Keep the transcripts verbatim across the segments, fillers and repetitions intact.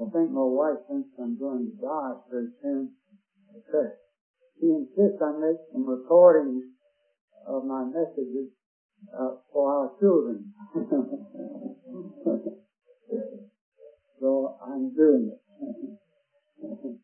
I think my wife thinks I'm going to die very soon. Okay. She insists I make some recordings of my messages uh, for our children. So I'm doing it.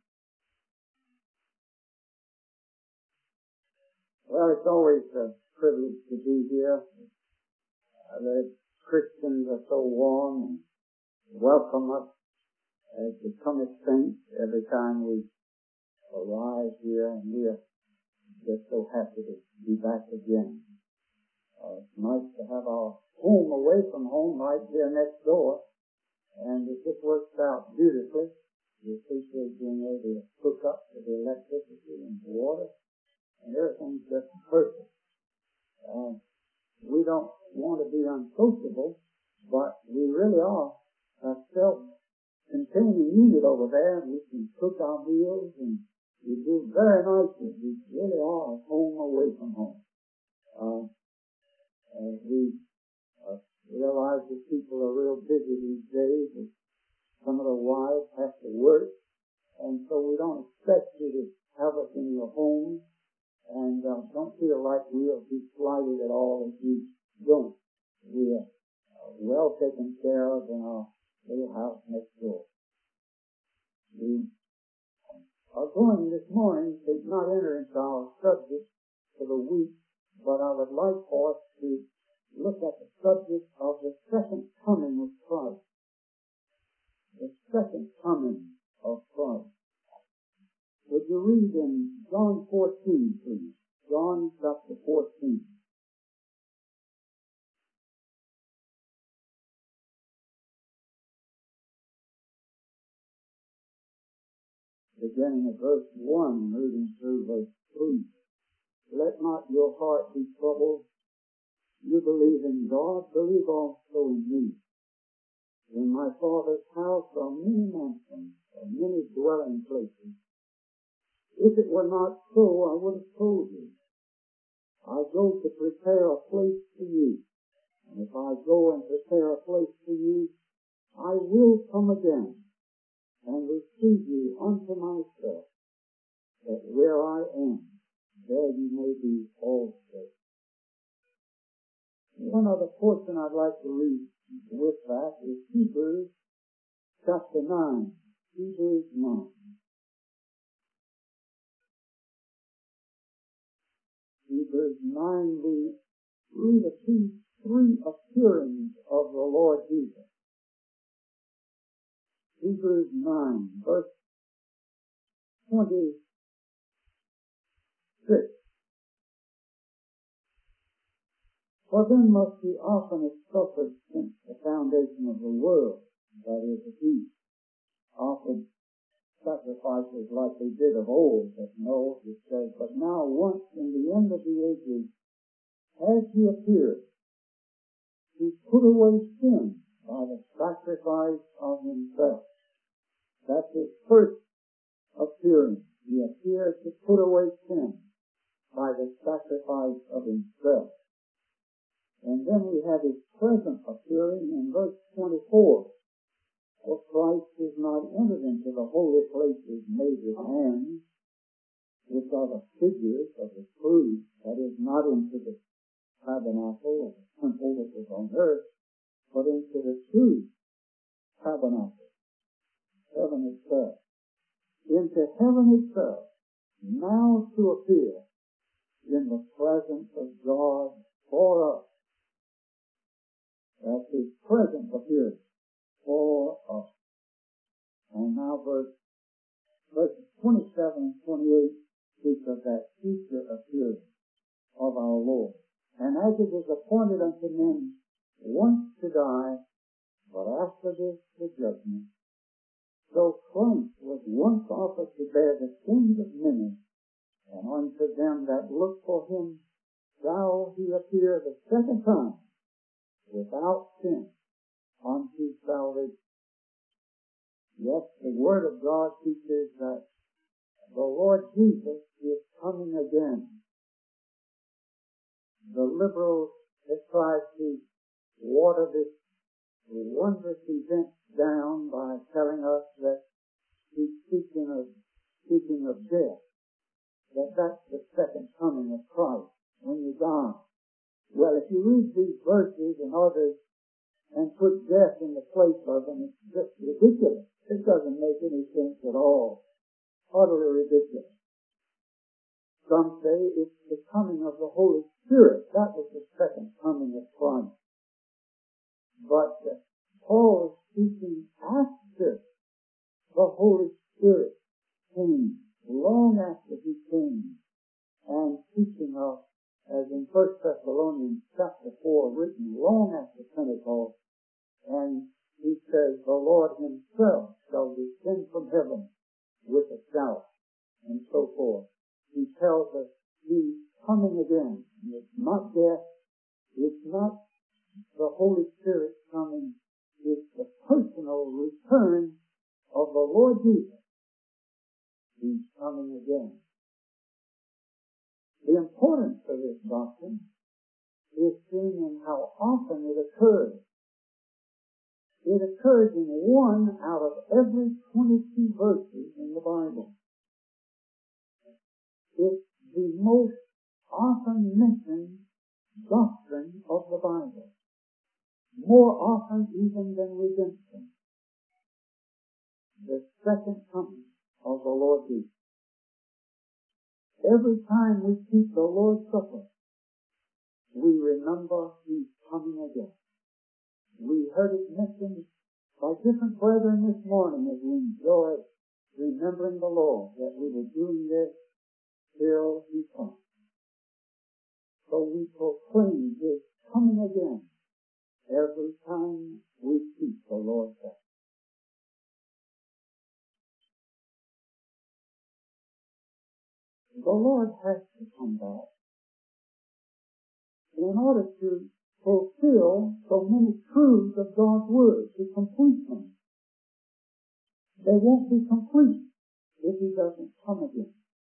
Well, it's always a privilege to be here. Uh, the Christians are so warm and welcome us as becoming saints every time we arrive here, and we are just so happy to be back again. Uh, it's nice to have our home away from home right here next door, and it just works out beautifully. We appreciate being able to hook up to the electricity and the water, and everything's just perfect. Uh, we don't want to be unsociable, but we really are a self-containing unit over there. We can cook our meals, and we do very nicely. We really are home away from home. Uh, uh, we uh, realize that people are real busy these days. And some of the wives have to work, and so we don't expect you to have us in your home, and uh, don't feel like we'll be slighted at all if you don't. We are uh, well taken care of in our little house next door. We are going this morning to not enter into our subject for the week, but I would like for us to look at the subject of the second coming of Christ. The second coming of Christ. Would you read in John fourteen, please? John chapter fourteen. Beginning at verse one, reading through verse three. Let not your heart be troubled. You believe in God, believe also in me. In my Father's house are many mansions, are many dwelling places. If it were not so, I would have told you. I go to prepare a place for you. And if I go and prepare a place for you, I will come again and receive you unto myself, that where I am, there you may be also. One other portion I'd like to read with that is Hebrews chapter nine. Hebrews nine. Hebrews nine, we read of these three appearings of the Lord Jesus. Hebrews nine, verse twenty-six. For then must he often have suffered since the foundation of the world, that is, he offered sacrifices like they did of old, but no, it says, but now once in the end of the ages has he appeared, he put away sin by the sacrifice of himself. That's his first appearance. He appears to put away sin by the sacrifice of himself. And then we have his present appearing in verse twenty-four. For Christ is not entered into the holy places made with hands, which are the figures of the true, that is, not into the tabernacle or the temple that was on earth, but into the true tabernacle, heaven itself. Into heaven itself, now to appear in the presence of God for us. That's his present appearance for us. And now verse, verses twenty-seven and twenty-eight speak of that future appearance of our Lord. And as it is appointed unto men once to die, but after this the judgment, so Christ was once offered to bear the sins of many, and unto them that look for him shall he appear the second time, without sin, unto salvation. Yes, the Word of God teaches that the Lord Jesus is coming again. The liberals have tried to water this wondrous event down by telling us that verses and others and put death in the place of them. It's just ridiculous. It doesn't make any sense at all. Utterly ridiculous. Some say it's the coming of the Holy Spirit. That was the second coming of Christ. But uh, Paul is speaking after the Holy Spirit came, long after he came, and teaching us, as in First Thessalonians chapter four, written long after Pentecost, and he says, the Lord himself shall descend from heaven with a shout, and so forth. He tells us he's coming again. And it's not death. It's not the Holy Spirit coming. It's the personal return of the Lord Jesus. He's coming again. The importance of this doctrine is seen in how often it occurs. It occurs in one out of every twenty-two verses in the Bible. It's the most often mentioned doctrine of the Bible. More often even than redemption. The second coming of the Lord Jesus. Every time we keep the Lord's Supper, we remember He's coming again. We heard it mentioned by different brethren this morning as we enjoyed remembering the Lord, that we were doing this till He comes. So we proclaim His coming again every time we keep the Lord's Supper. The Lord has to come back in order to fulfill so many truths of God's Word, to complete them. They won't be complete if He doesn't come again.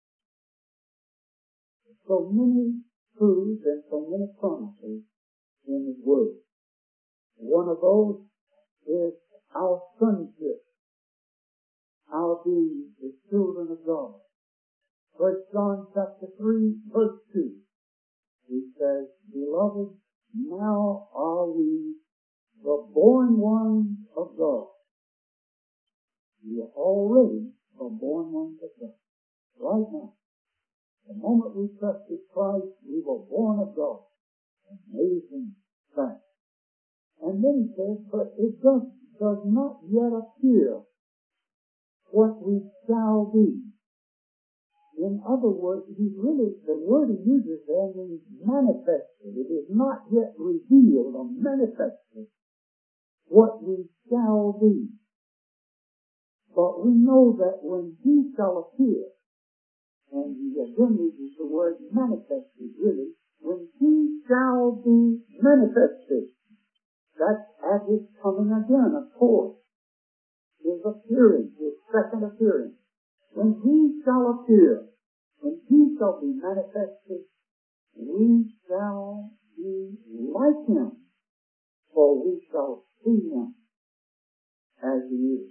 So many truths and so many promises in His Word. One of those is our sonship, our being the children of God. First John chapter three, verse two, he says, Beloved, now are we the born ones of God. We are already the born ones of God. Right now. The moment we trusted Christ, we were born of God. Amazing fact. And then he says, but it does, does not yet appear what we shall be. In other words, he's really, the word he uses there means manifested. It is not yet revealed or manifested what we shall be. But we know that when he shall appear, and he again uses the word manifested, really, when he shall be manifested, that's at his coming again, of course. His appearing, his second appearance. When he shall appear, when he shall be manifested, we shall be like him, for we shall see him as he is.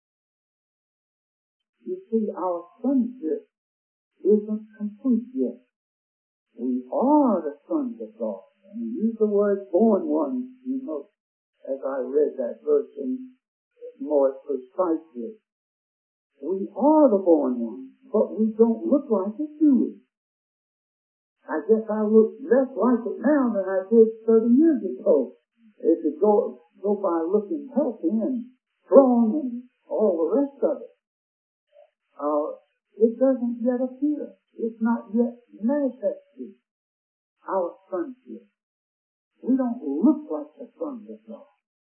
You see, our sonship isn't complete yet. We are the sons of God. And we use the word born ones, you know, as I read that verse in more precisely. We are the born ones, but we don't look like it, do we? I guess I look less like it now than I did thirty years ago. If you go, go by looking healthy and strong and all the rest of it. Uh, it doesn't yet appear. It's not yet manifested, our sonship. We don't look like the sons of God.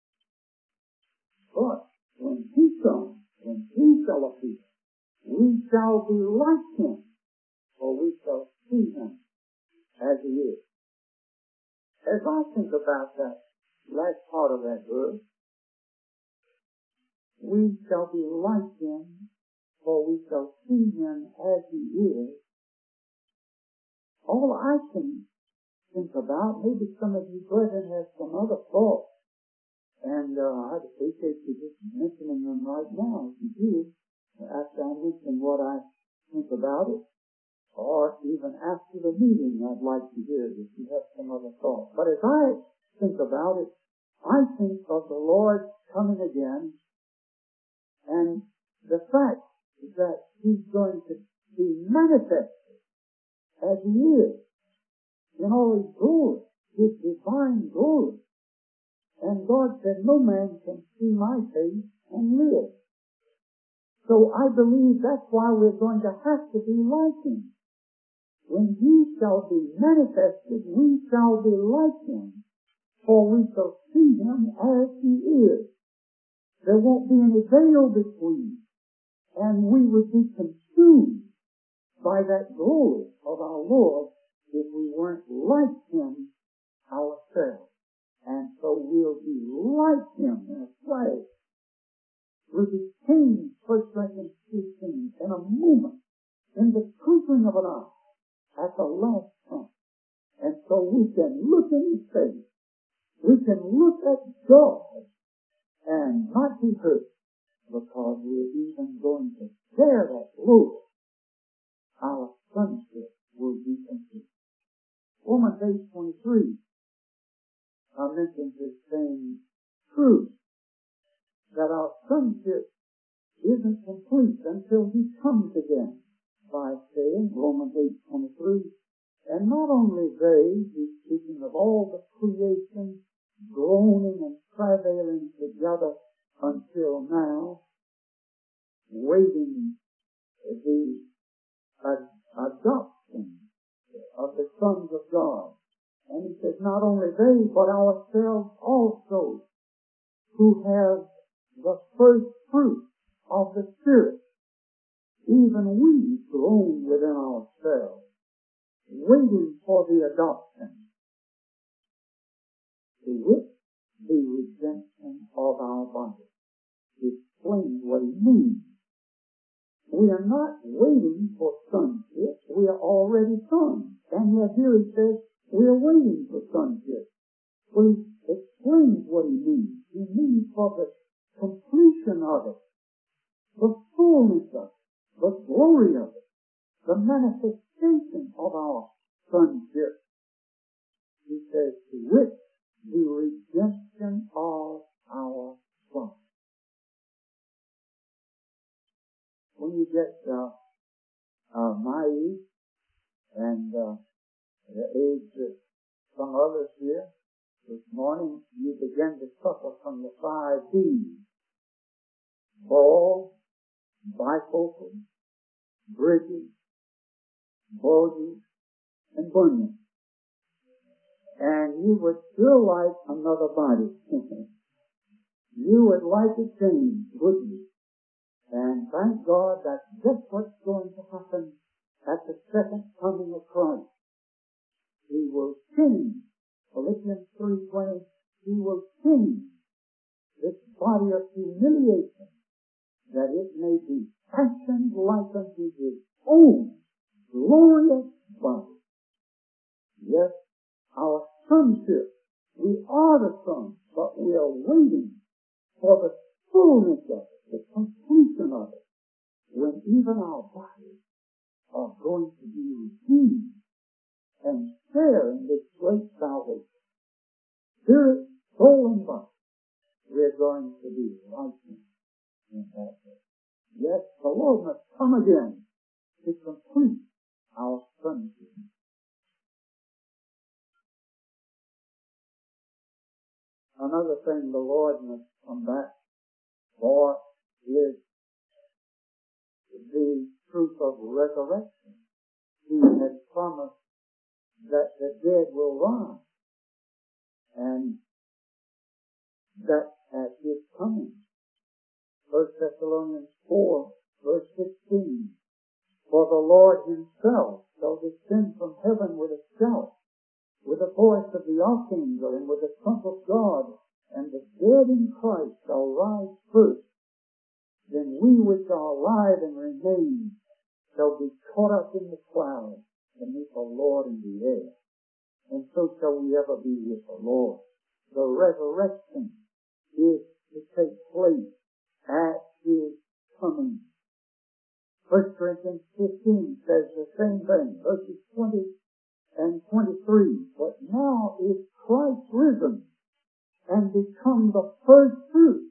But when he comes, when he shall appear, we shall be like him, for we shall see him as he is. As I think about that last part of that verse, we shall be like him, for we shall see him as he is. All I can think about, maybe some of you brethren have some other thoughts, and uh, I'd appreciate you just mentioning them right now, if you do, after I mention what I think about it, or even after the meeting, I'd like to hear if you have some other thoughts. But as I think about it. I think of the Lord coming again and the fact that He's going to be manifested as He is in all His glory, His divine glory. And God said, no man can see my face and live. So I believe that's why we're going to have to be like Him. When He shall be manifested, we shall be like Him, for we shall see Him as He is. There won't be any veil between, and we would be consumed by that glory of our Lord if we weren't like Him ourselves. And so we'll be like Him in a flash. We'll be changed, First Corinthians fifteen, in a moment, in the twinkling of an eye, at the last trump. And so we can look in His face. We can look at God and not be hurt, because we're even going to share that glory. Our sonship will be complete. Romans eight twenty-three I mentioned this same truth, that our sonship isn't complete until He comes again, by saying, Romans eight twenty-three, and not only they, He's speaking of all the creation, groaning and travailing together until now, waiting the uh, adoption of the sons of God. And He says, not only they, but ourselves also, who have the first fruit of the Spirit, even we groan within ourselves, waiting for the adoption, to which the redemption of our body. Explains what He means. We are not waiting for sonship. We are already sons. And yet here He says, we are waiting for sonship. Well, He explains what He means. He means for the completion of it, the fullness of it, the glory of it, the manifestation of our sonship. He says, to which the redemption of our body. When you get uh, uh, my age and uh, the age of some others here, this morning you begin to suffer from the five B's: bald, bifocal, bridges, bulges, and bunions. And you would still like another body. You would like a change, wouldn't you? And thank God that's just what's going to happen at the second coming of Christ. He will change. Philippians three twenty, He will change this body of humiliation, that it may be fashioned like unto His own glorious body. Yes, our sonship, we are the sons, but we are waiting for the fullness of it, the completion of it, when even our bodies are going to be redeemed and share in this great salvation. Spirit, soul, and body, we're going to be like Him in that day. Yes, the Lord must come again to complete our sonship. Another thing the Lord must come back for is the truth of resurrection. He has promised that the dead will rise, and that at His coming. First Thessalonians four, verse sixteen, for the Lord Himself shall descend from heaven with a shout, with the voice of the archangel, and with the trump of God, and the dead in Christ shall rise first. Then we which are alive and remain shall be caught up in the clouds to meet the Lord in the air. And so shall we ever be with the Lord. The resurrection is to take place at His coming. First Corinthians fifteen says the same thing, verses twenty and twenty-three. But now is Christ risen and become the first fruit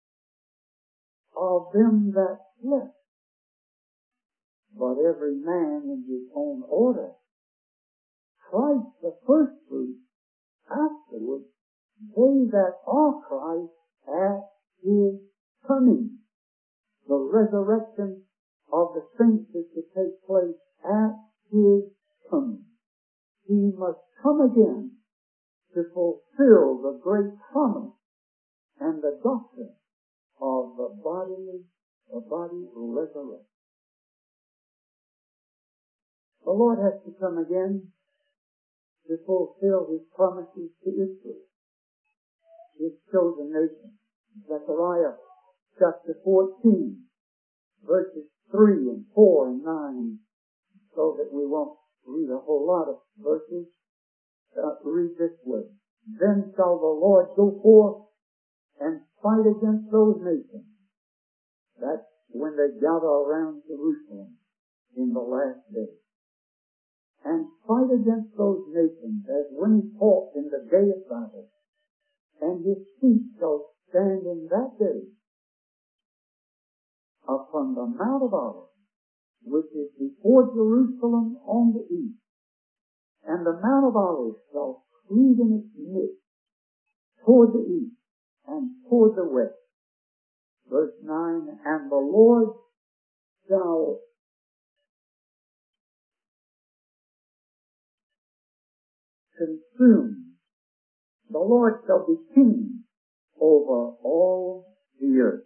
of them that slept. But every man in his own order. Christ the first fruit, afterwards they that are Christ at his coming. The resurrection of the saints is to take place at his coming. He must come again to fulfill the great promise and the doctrine of the bodily, the body resurrection. The Lord has to come again to fulfill his promises to Israel, his chosen nation. Zechariah chapter fourteen, verses three and four and nine, so that we won't read a whole lot of verses. Uh, read this way. Then shall the Lord go forth and fight against those nations. That's when they gather around Jerusalem in the last day. And fight against those nations as when he fought in the day of battle. And his feet shall stand in that day upon the Mount of Olives, which is before Jerusalem on the east. And the Mount of Olives shall cleave in its midst toward the east and toward the west. Verse nine, and the Lord shall consume. The Lord shall be king over all the earth.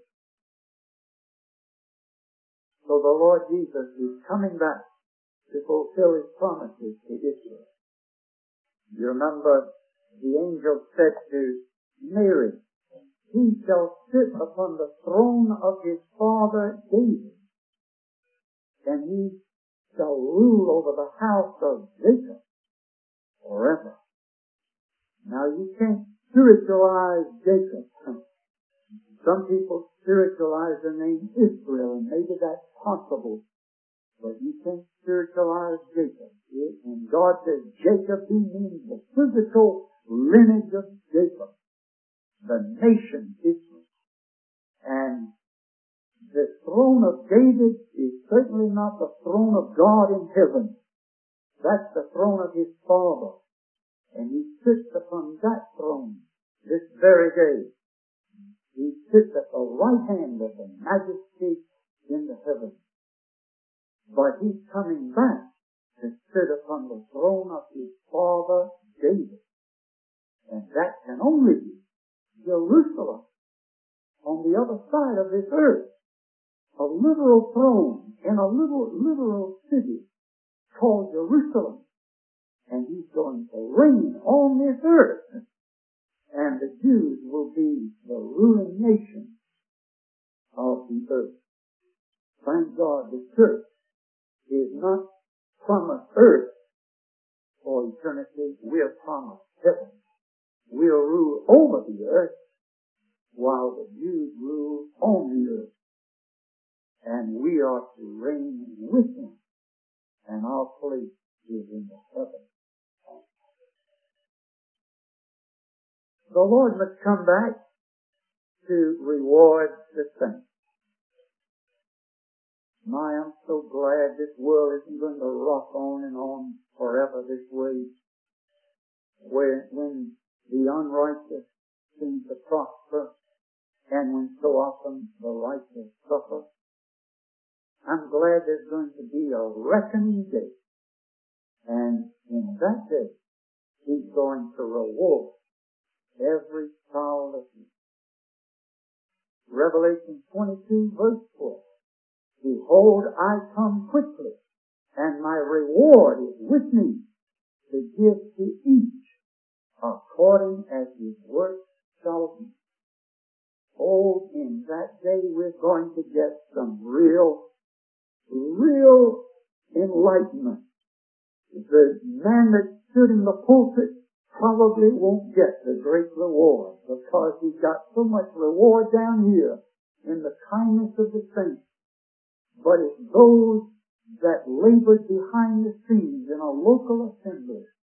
So the Lord Jesus is coming back to fulfill his promises to Israel. You remember the angel said to Mary, he shall sit upon the throne of his father David, and he shall rule over the house of Jacob forever. Now you can't spiritualize Jacob. Some people spiritualize the name Israel, and maybe that's possible. But you can't spiritualize Jacob. And God says Jacob, he means the physical lineage of Jacob, the nation Israel. And the throne of David is certainly not the throne of God in heaven. That's the throne of his father. And he sits upon that throne this very day. He sits at the right hand of the majesty in the heavens. But he's coming back to sit upon the throne of his father David. And that can only be Jerusalem on the other side of this earth. A literal throne in a little literal city called Jerusalem. And he's going to reign on this earth. And the Jews will be the ruling nation of the earth. Thank God the church is not promised earth for eternity. We are promised heaven. We'll rule over the earth while the Jews rule on the earth. And we are to reign with him. And our place is in the heaven. The Lord must come back to reward the saints. My, I'm so glad this world isn't going to rock on and on forever this way, where when the unrighteous seem to prosper and when so often the righteous suffer. I'm glad there's going to be a reckoning day. And in that day, he's going to reward every child of his. Revelation twenty-two verse four. Behold, I come quickly, and my reward is with me to give to each according as his work shall be. Oh, in that day we're going to get some real, real enlightenment. The man that stood in the pulpit probably won't get the great reward because he's got so much reward down here in the kindness of the saints. But it's those that labored behind the scenes in a local assembly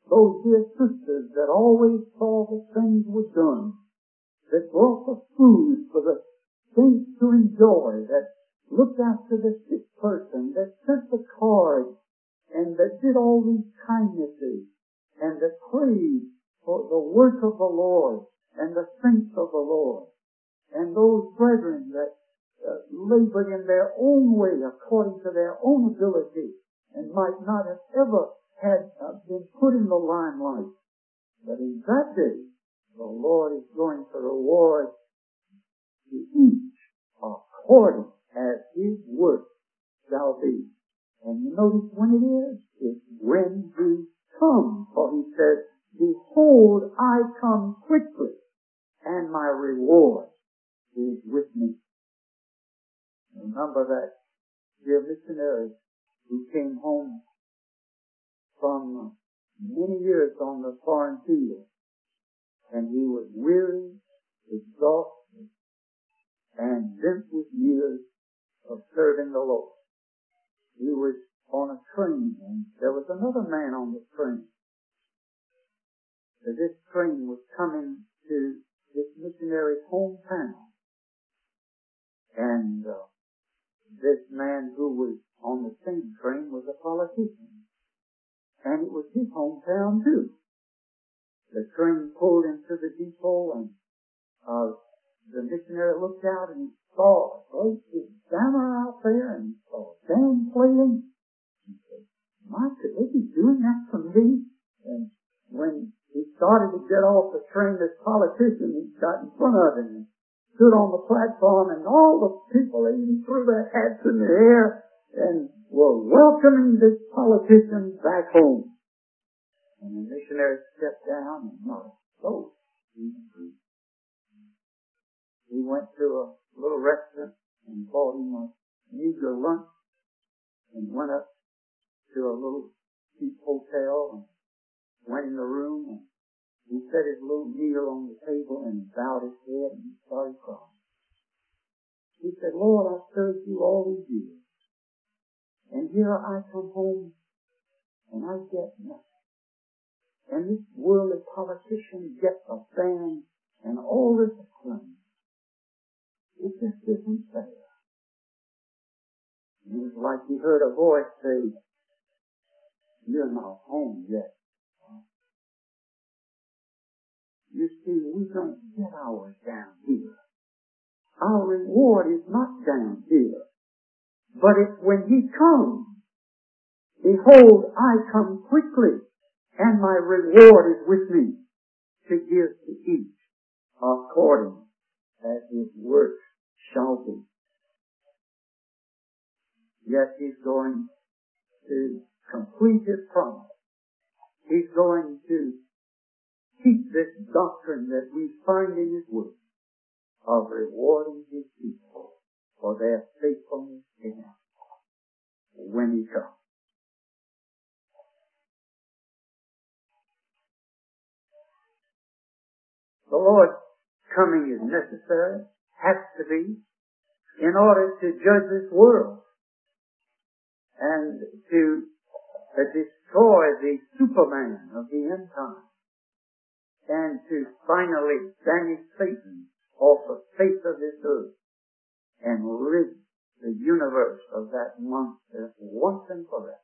those dear sisters that always saw that things were done, that brought the food for the saints to enjoy, that looked after the sick person, that sent the cards, and that did all these kindnesses, and that prayed for the work of the Lord and the saints of the Lord, and those brethren that uh, labored in their own way according to their own ability and might not have ever had uh, been put in the limelight. But in that day, the Lord is going to reward to each according as his work shall be. And you notice when it is? It's when he comes. For he says, behold, I come quickly, and my reward is with me. Remember that dear missionary who came home from many years on the foreign field, and he was weary, exhausted, and bent with years of serving the Lord. He was on a train, and there was another man on the train. So this train was coming to this missionary's hometown, and uh, this man who was on the same train was a politician, and it was his hometown too. The train pulled into the depot, and uh, the missionary looked out and he saw a great big banner out there, and he saw a band playing. He said, "My, could they be doing that for me?" And when he started to get off the train, this politician, he got in front of him and stood on the platform, and all the people, they even threw their hats in the air and were welcoming this politician back home. And the missionary stepped down and not a soul. He went to a little restaurant and bought him a meager lunch and went up to a little cheap hotel and went in the room, and he set his little meal on the table and bowed his head and he started crying. He said, "Lord, I've served you all these years, and here I come home and I get nothing. And this worldly politician gets a band and all this acclaim. It just isn't fair." It was like he heard a voice say, "You're not home yet. You see, we don't get ours down here. Our reward is not down here. But it's when he comes. Behold, I come quickly, and my reward is with me to give to each according as his work shall be." Yes, he's going to complete his promise. He's going to keep this doctrine that we find in his word of rewarding his people for their faithfulness to him when he comes. The Lord's coming is necessary, has to be, in order to judge this world and to uh, destroy the Superman of the end time, and to finally banish Satan off the face of this earth and rid the universe of that monster once and forever.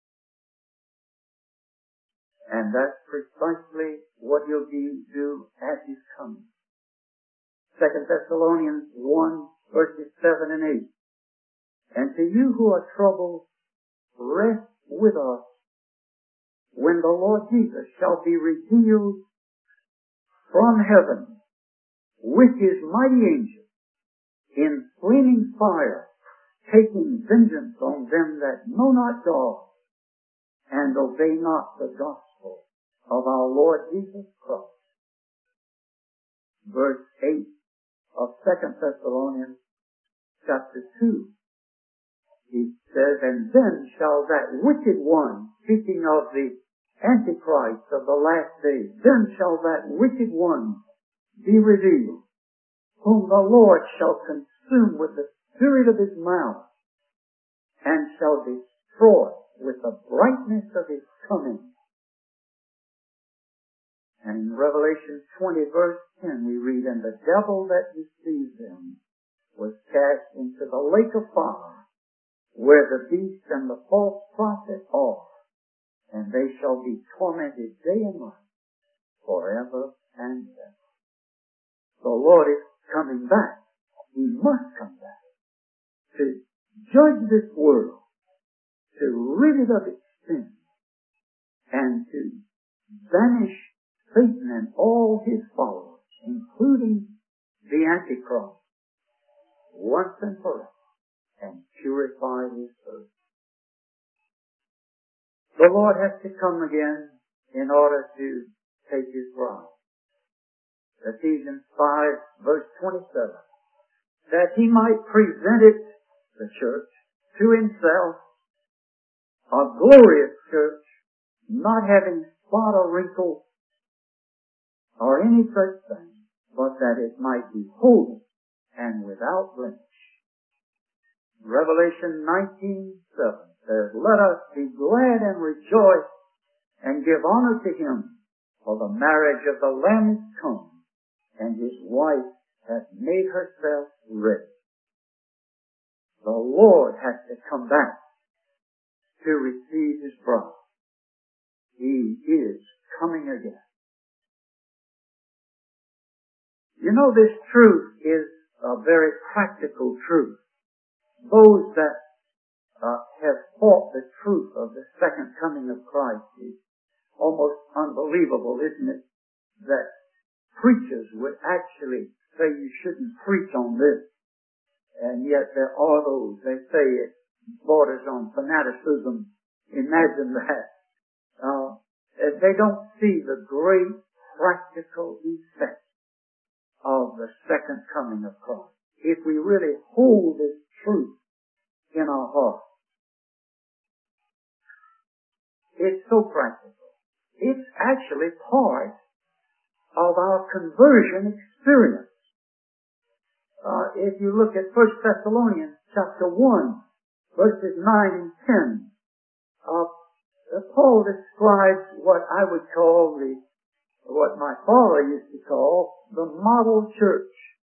And that's precisely what he'll do at his coming. Second Thessalonians one, verses seven and eight. "And to you who are troubled, rest with us when the Lord Jesus shall be revealed from heaven with his mighty angels in flaming fire, taking vengeance on them that know not God and obey not the gospel of our Lord Jesus Christ." Verse eight of Second Thessalonians chapter two. He says, "And then shall that wicked one," speaking of the Antichrist of the last days, "then shall that wicked one be revealed, whom the Lord shall consume with the spirit of his mouth, and shall destroy with the brightness of his coming." And in Revelation twenty verse ten we read, "And the devil that deceived them was cast into the lake of fire, where the beast and the false prophet are, and they shall be tormented day and night forever and ever." The Lord is coming back. He must come back to judge this world, to rid it of its sin, and to banish Satan and all his followers, including the Antichrist, once and forever, and purify his earth. The Lord has to come again in order to take his bride. Ephesians five verse twenty-seven, that he might present it, the church, to himself, a glorious church, not having spot or wrinkle or any such thing, but that it might be holy and without blemish. Revelation nineteen seven says, "Let us be glad and rejoice and give honor to him, for the marriage of the Lamb is come, and his wife hath made herself ready." The Lord has to come back to receive his bride. He is coming again. You know, this truth is a very practical truth. Those that uh, have fought the truth of the second coming of Christ is almost unbelievable, isn't it? That preachers would actually say you shouldn't preach on this. And yet there are those, they say it borders on fanaticism. Imagine that. Uh, they don't see the great practical effect of the second coming of Christ. If we really hold this truth in our heart, it's so practical. It's actually part of our conversion experience. Uh, if you look at First Thessalonians chapter one, verses nine and ten, uh, Paul describes what I would call the, what my father used to call the model church.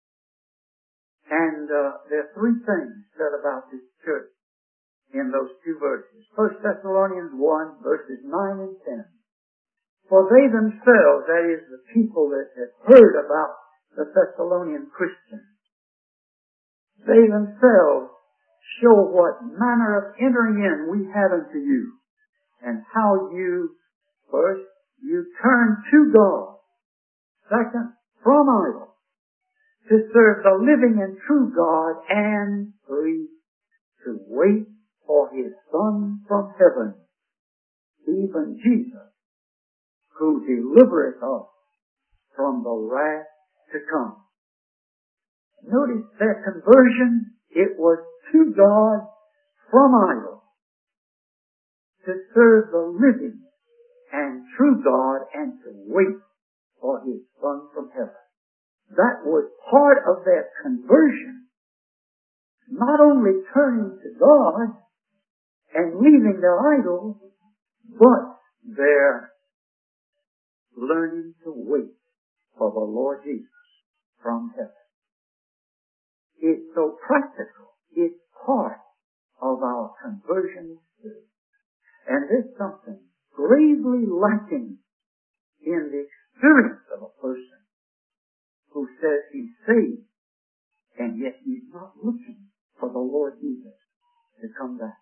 And uh, there are three things said about this church in those two verses. First Thessalonians one, verses nine and ten. "For they themselves," that is, the people that had heard about the Thessalonian Christians, "they themselves show what manner of entering in we had unto you, and how you, first, you turned to God, second, from idols, to serve the living and true God, and three, to wait for his Son from heaven, even Jesus, who delivereth us from the wrath to come." Notice their conversion, it was to God from idols, to serve the living and true God, and to wait for his Son from heaven. That was part of their conversion. Not only turning to God and leaving their idols, but their learning to wait for the Lord Jesus from heaven. It's so practical. It's part of our conversion experience. And there's something gravely lacking in the experience of a person who says he's saved, and yet he's not looking for the Lord Jesus to come back.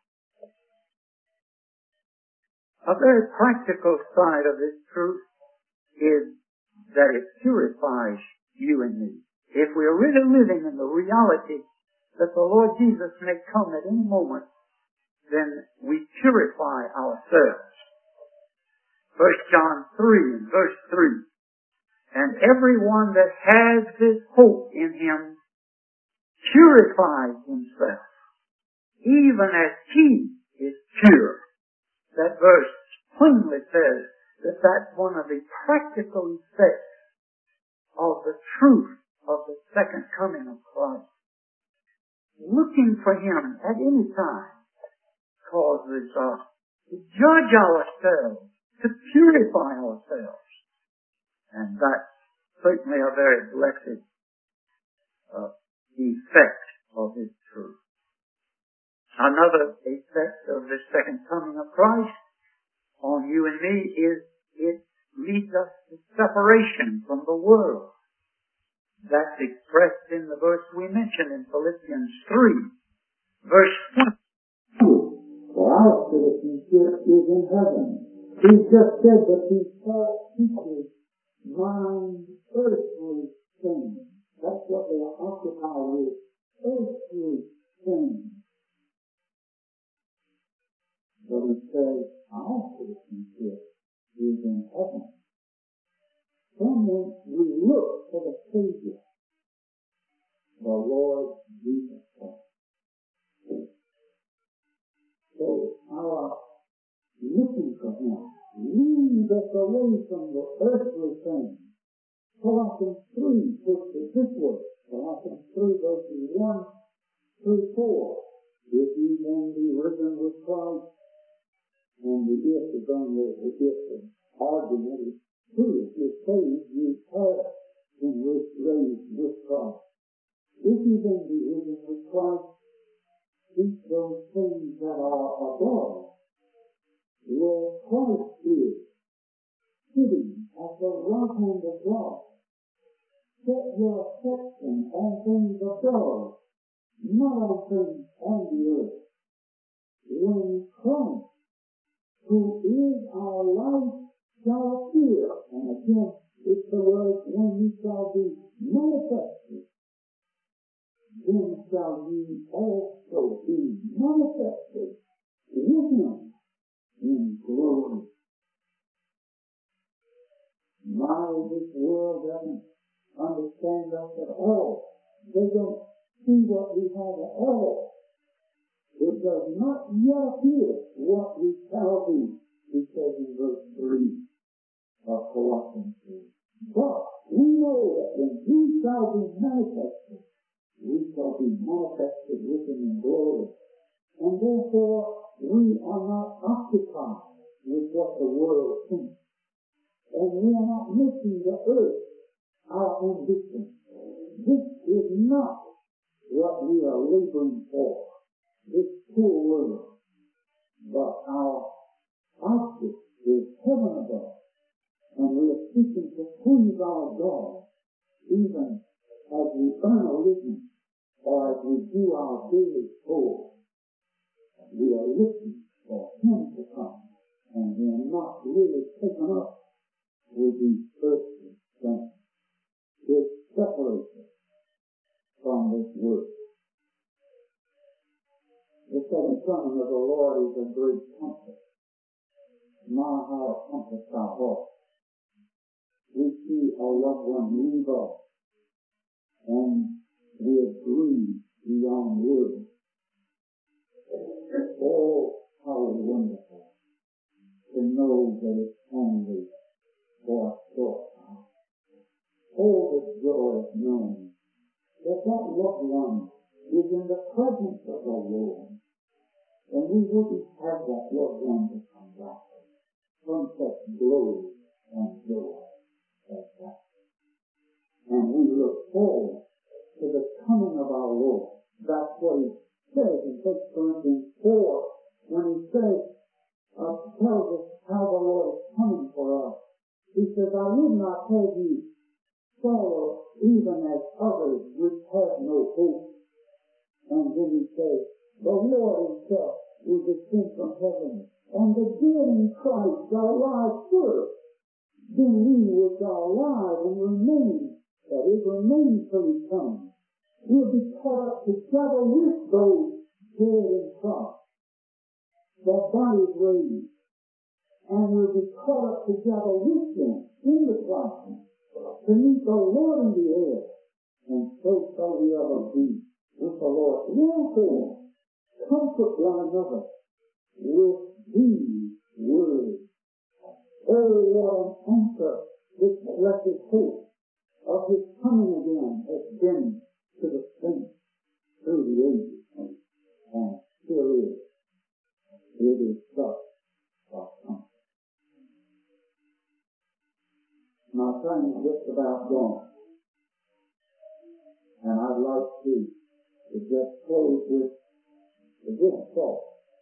A very practical side of this truth is that it purifies you and me. If we are really living in the reality that the Lord Jesus may come at any moment, then we purify ourselves. First John three and verse three. "And everyone that has this hope in him purifies himself, even as he is pure." That verse plainly says that that's one of the practical effects of the truth of the second coming of Christ. Looking for him at any time causes us to judge ourselves, to purify ourselves. And that's certainly a very blessed uh, effect of this truth. Another effect of the second coming of Christ on you and me is it leads us to separation from the world. That's expressed in the verse we mentioned in Philippians three, verse twenty-two. For our citizenship is in heaven. He just said that he thought teaches mind earthly things. That's what they occupy with, earthly things. But he says our citizenship is in heaven. From whence we look for the Savior, the Lord Jesus Christ. So our looking for Him leads us away from the earthly things. Colossians three puts it this way. Colossians three verses one through four. If ye then be risen with Christ, and the if is only the if argument is true. If you're saved, you have been raised with Christ. If you then be risen with Christ, seek those things that are above, where Christ is, sitting at the right hand of God. Set your affection on things above, not on things on the earth. When Christ, who is our life, shall appear, and again, it's the word when he shall be manifested, then shall ye also be manifested with him in glory. Now this world doesn't understand us at all. They don't see what we have at all. It does not yet appear what we shall be, he says in verse three of Colossians three. But we know that when he shall be manifested, we shall be manifested with him in glory. And therefore, we are not occupied with what the world thinks. And we are not making the earth our ambition. This is not what we are laboring for, this poor world. But our object is heaven above. And we are seeking to please our God, even as we earn a living, or as we do our daily chores. We are looking for him to come, and we are not really taken up with these earthly things. It separates us from this world. The second coming of the Lord is a great comfort. My, how it comforts our heart. We see our loved one leave us, and we are grieved beyond words. Oh, how wonderful to know that it's only for a short time. Oh, the joy of knowing that that loved one is in the presence of the Lord, and we wouldn't have that loved one to come back from such glory and joy as that. And we look forward to the coming of our Lord. That's what he says in First Corinthians four, when he says, uh, tells us how the Lord is coming for us. He says, I would not have you sorrow even as others which have no hope. And then he says, the Lord himself will descend from heaven, and the dead in Christ shall rise first. Then we which are alive and remain, that is, remain till he comes, will be caught up together with those dead in Christ. Their bodies raised, and will be caught up together with them in the clouds to meet the Lord in the air, and so shall we ever be with the Lord. Therefore, comfort one another with these words. Oh, what an anchor this blessed hope of his coming again has been to the saints through the ages, and still is. It is such a comfort. My my time is just about gone. And I'd like to, to just close with this thought,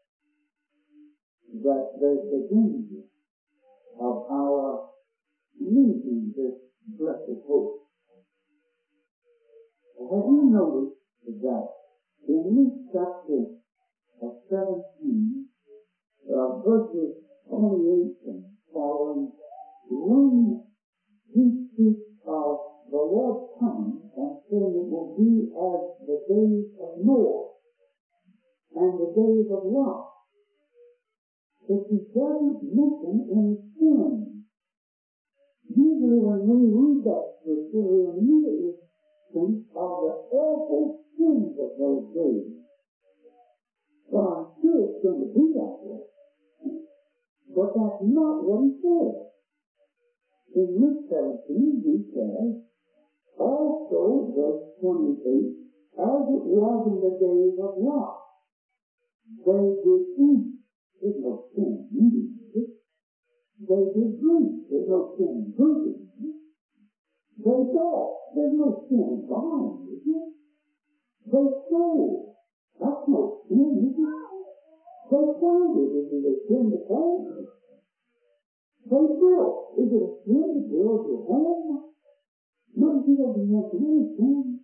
that there's the danger of our losing this blessed hope. Have you noticed that in Luke chapter seventeen, uh, verses twenty-eight and following, when he speaks of the Lord coming and saying it will be as the days of Noah and the days of Lot, that he doesn't mention any sin. Usually when we read that scripture, we immediately think of the awful sins of those days. Well, I'm sure it's going to be that way. But that's not what he says. In Luke seventeen, he says, also, verse twenty-eight, as it was in the days of Lot, they did eat. There's no sin in eating it. They did drink. There's no sin in drinking it. They bought. There's no sin in buying it. They sold. That's no sin, is it? They planted. Is it a sin to plant it? They built. Is it a sin to build your home? Notice he doesn't mention any sin.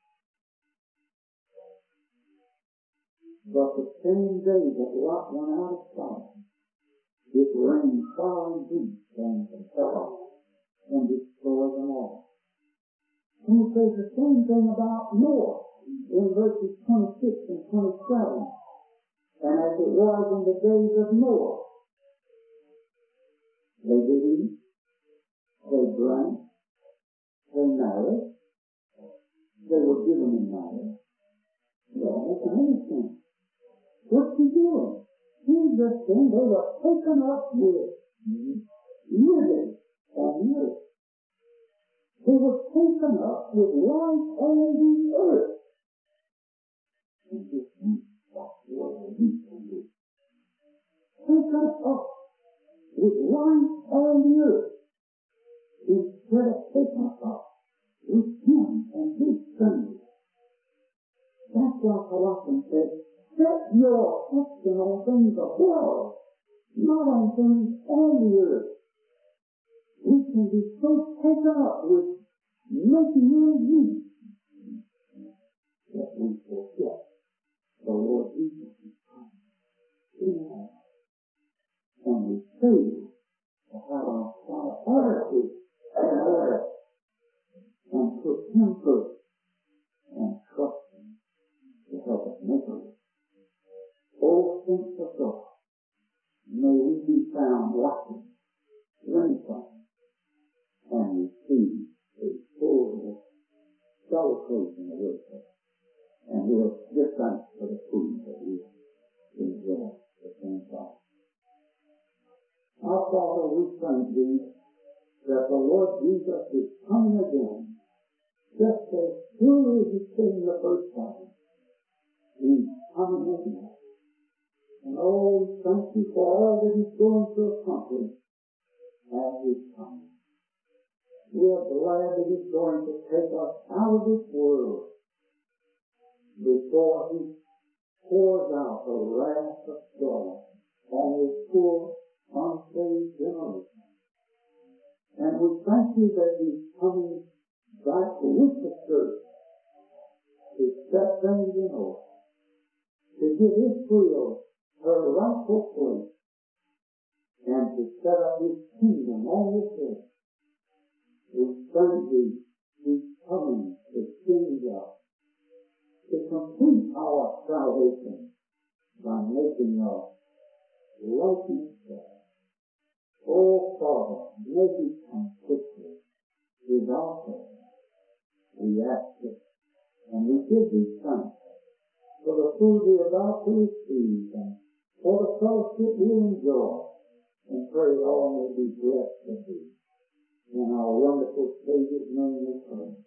But the same day that Lot went out of Sodom, it rained fire and deep down from heaven and destroyed them all. And he says the same thing about Noah in verses twenty-six and twenty-seven. And as it was in the days of Noah, they did eat, they drank, they married, they were given in marriage. They don't make any sense. What's he doing? He's just saying they were taken up with living on the earth. They were taken up with life on the earth. And just that's what we can do. Taken up with life on the earth instead of taken up with him and his son. That's why Colossians says, set your affection on things above, not on things on the earth. We can be so taken up with making ends meet that we forget the Lord Jesus is coming in us. And we fail to have our priorities in order and put him first and trust him to help us make it. O saints of God, may we be found watching, learning from, and receive a full celebration of worship. And we'll give thanks for the food that we enjoy at the same time. Our Father, we thank thee that the Lord Jesus is coming again, just as surely as he came the first time. He's coming again. And oh, thank you for all that he's going to accomplish as he's coming. We are glad that he's going to take us out of this world before he pours out the wrath of God on this poor, unsaved generation. And we thank you that he's coming back with the church to set things in order, to give Israel her rightful place, and to set up his kingdom on this earth. We thank thee, he's coming to change us, to complete our salvation by making us likeness to God. Oh Father, may he come quickly with our prayer. We ask it, and we give thee thanks for the food we are about to receive, and for the fellowship we'll enjoy, and pray that all may be blessed of thee. In our wonderful Savior's name we pray.